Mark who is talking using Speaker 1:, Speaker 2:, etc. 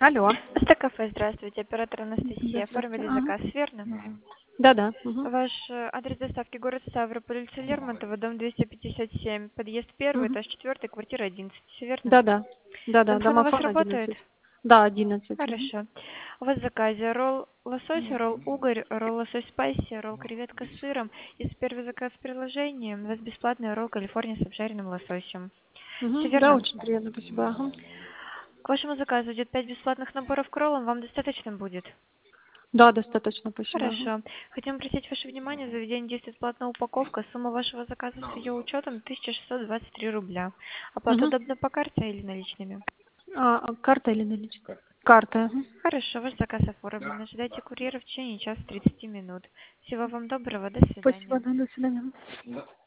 Speaker 1: Алло.
Speaker 2: Стакафе, здравствуйте. Оператор Анастасия.
Speaker 1: Здравствуйте.
Speaker 2: Оформили
Speaker 1: Ага.
Speaker 2: заказ, верно?
Speaker 1: Да-да.
Speaker 2: Ваш адрес доставки город Ставрополь, улица Лермонтова, дом 257, подъезд 1,
Speaker 1: Мгм.
Speaker 2: этаж 4, квартира 11, все верно?
Speaker 1: Да-да. Да-да.
Speaker 2: Домофон у вас
Speaker 1: Домофон
Speaker 2: работает?
Speaker 1: 11. Да, 11. Мгм.
Speaker 2: Хорошо. У вас в заказе ролл лосось, ролл угорь, ролл лосось спайси, ролл креветка с сыром. Если первый заказ в приложении, у вас бесплатный ролл Калифорния с обжаренным лососем. Все
Speaker 1: Мгм. Да,
Speaker 2: верно?
Speaker 1: очень приятно, спасибо. Ага.
Speaker 2: К вашему заказу идет 5 бесплатных наборов к роллам, вам достаточно будет?
Speaker 1: Да, достаточно, спасибо. Ага.
Speaker 2: Хорошо. Хотим обратить ваше внимание, в заведении действует платная упаковка. Сумма вашего заказа с ее учетом 1623 рубля. Оплата
Speaker 1: Мгм.
Speaker 2: удобна по карте или наличными?
Speaker 1: Карта или наличка? Карта. Ага.
Speaker 2: Хорошо, ваш заказ оформлен. Ожидайте курьера в течение часа 30 минут. Всего вам доброго, до
Speaker 1: Спасибо,
Speaker 2: свидания.
Speaker 1: да, до свидания.